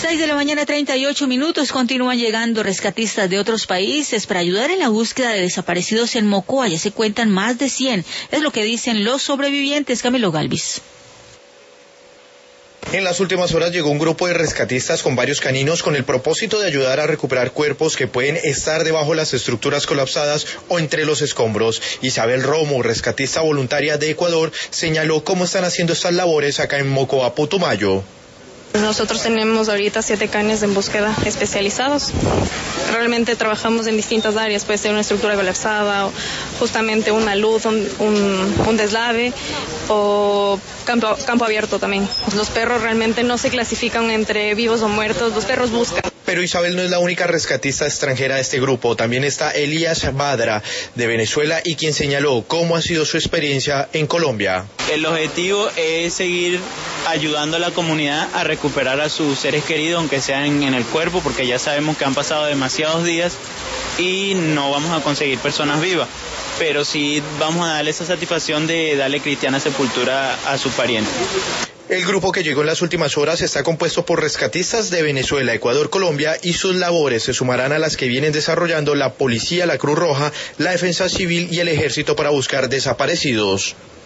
6 de la mañana, 38 minutos. Continúan llegando rescatistas de otros países para ayudar en la búsqueda de desaparecidos en Mocoa. Ya se cuentan más de 100. Es lo que dicen los sobrevivientes. Camilo Galvis. En las últimas horas llegó un grupo de rescatistas con varios caninos con el propósito de ayudar a recuperar cuerpos que pueden estar debajo de las estructuras colapsadas o entre los escombros. Isabel Romo, rescatista voluntaria de Ecuador, señaló cómo están haciendo estas labores acá en Mocoa, Putumayo. Nosotros tenemos ahorita 7 canes en búsqueda especializados. Realmente trabajamos en distintas áreas, puede ser una estructura colapsada, o justamente una luz, un deslave o campo abierto también. Los perros realmente no se clasifican entre vivos o muertos, los perros buscan. Pero Isabel no es la única rescatista extranjera de este grupo, también está Elías Badra de Venezuela y quien señaló cómo ha sido su experiencia en Colombia. El objetivo es seguir ayudando a la comunidad a recuperar a sus seres queridos, aunque sean en el cuerpo, porque ya sabemos que han pasado demasiados días y no vamos a conseguir personas vivas, pero sí vamos a darle esa satisfacción de darle cristiana sepultura a su pariente. El grupo que llegó en las últimas horas está compuesto por rescatistas de Venezuela, Ecuador, Colombia, y sus labores se sumarán a las que vienen desarrollando la policía, la Cruz Roja, la Defensa Civil y el Ejército para buscar desaparecidos.